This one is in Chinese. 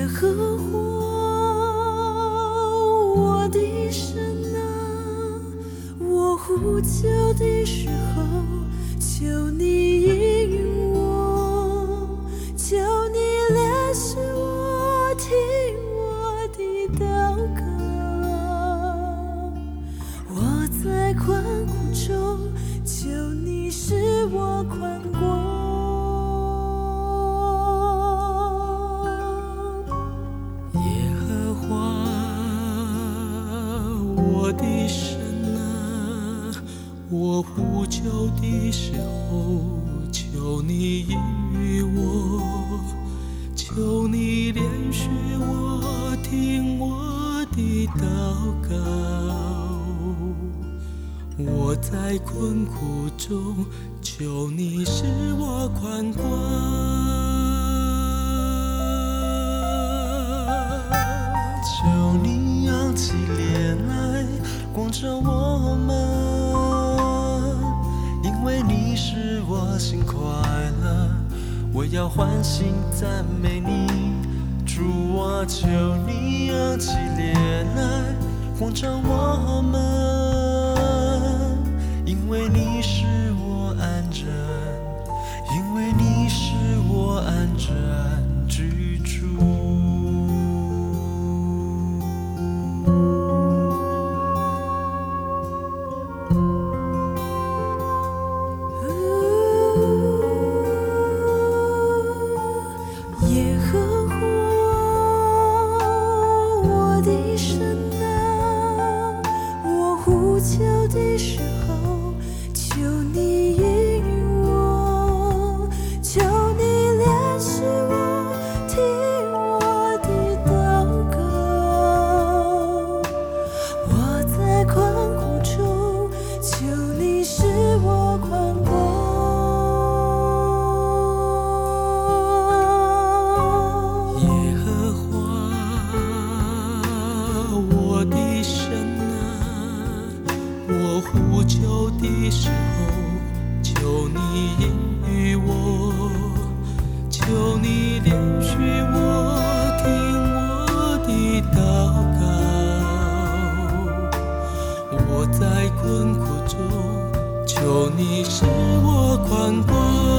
耶和华我的神啊，我呼求的时候，求你应允我，求你怜恤我，听我的祷告。我在困苦中，求你使我宽广。 我的神啊，我呼求的时候，求你应允我，求你怜恤我，听我的祷告。我在困苦中，求你使我宽广。 求你扬起脸来，光照我们，因为你使我心快乐，我要欢欣赞美你。主啊，求你扬起脸来，光照我们，因为你使我安枕，因为你使我安枕居住。 耶和华我的神啊，我呼求的时候，求你应允我，求你怜恤我，听我的祷告。我在困苦中，求你使我宽广。 我的神啊，我呼求的时候，求你应允我，求你怜恤我，听我的祷告。我在困苦中，求你使我宽广。